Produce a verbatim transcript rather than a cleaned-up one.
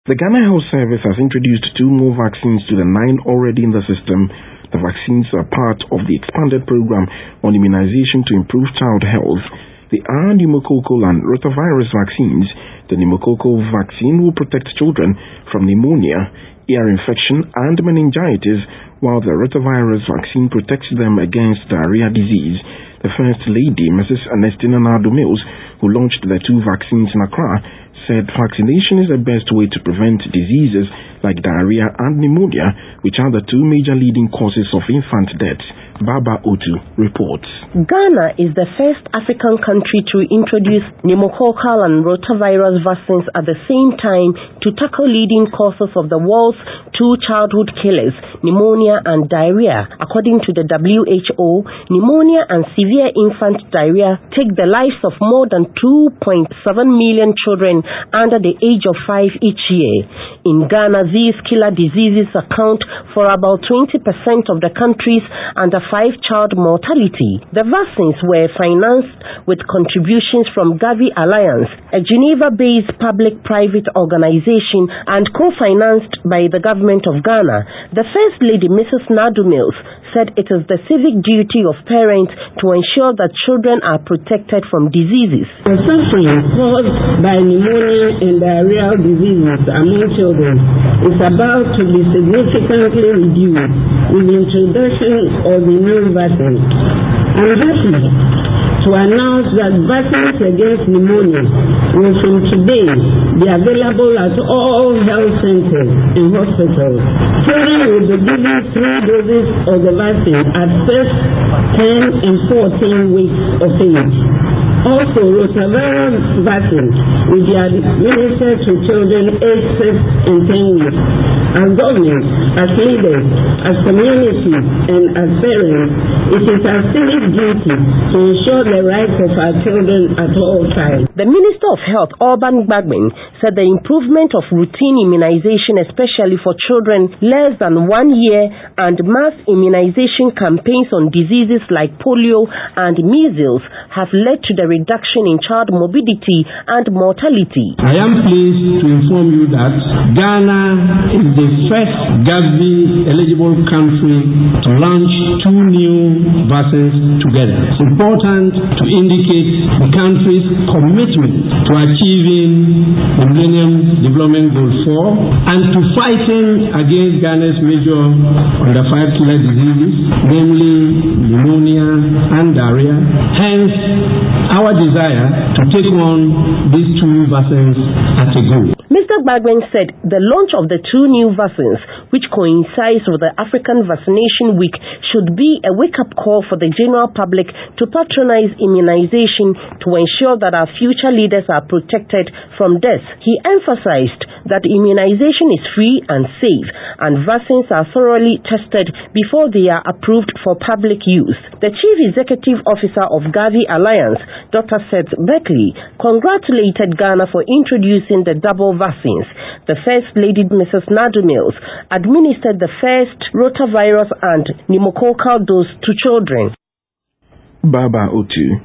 The Ghana Health Service has introduced two more vaccines to the nine already in the system. The vaccines are part of the expanded program on immunization to improve child health. They are pneumococcal and rotavirus vaccines. The pneumococcal vaccine will protect children from pneumonia, ear infection, and meningitis, while the rotavirus vaccine protects them against diarrhea disease. The First Lady, Missus Ernestina Nadu-Mills, who launched the two vaccines in Accra, said vaccination is the best way to prevent diseases like diarrhea and pneumonia, which are the two major leading causes of infant deaths. Baba Otu reports. Ghana is the first African country to introduce pneumococcal and rotavirus vaccines at the same time to tackle leading causes of the world's two childhood killers, pneumonia and diarrhea. According to the W H O, pneumonia and severe infant diarrhea take the lives of more than two point seven million children under the age of five each year. In Ghana, these killer diseases account for about twenty percent of the country's under five child mortality. The vaccines were financed with contributions from Gavi Alliance, a Geneva-based public-private organization, and co-financed by the government of Ghana. The First Lady, Missus Nadu-Mills, said it is the civic duty of parents to ensure that children are protected from diseases. The suffering caused by pneumonia and diarrheal diseases among children is about to be significantly reduced with the introduction of the new vaccine. I'm happy to announce that vaccines against pneumonia will from today be available at all health centers and hospitals. Children will be given three doses of the vaccine at first ten and fourteen weeks of age. Also, rotavirus vaccine will be administered to children aged six and ten weeks. As government, as leaders, as community, and as parents, it is our civic duty to ensure the rights of our children at all times. The Minister of Health, Alban Gbagben, said the improvement of routine immunization, especially for children less than one year, and mass immunization campaigns on diseases like polio and measles have led to the reduction in child morbidity and mortality. I am pleased to inform you that Ghana is the first Gavi eligible country to launch two new vaccines together. It's important to indicate the country's commitment to achieving the Millennium Development Goal four and to fighting against Ghana's major under five killer diseases, namely pneumonia and diarrhea. Hence, our desire to take on these two vaccines at a go. Mister Gbagben said the launch of the two new vaccines, which coincides with the African Vaccination Week, should be a wake-up call for the general public to patronize immunization to ensure that our future leaders are protected from death. He emphasized that immunization is free and safe, and vaccines are thoroughly tested before they are approved for public use. The Chief Executive Officer of Gavi Alliance, Doctor Seth Berkley, congratulated Ghana for introducing the double vaccines. The First Lady, Missus Nadu-Mills, administered the first rotavirus and pneumococcal dose to children. Baba Otu.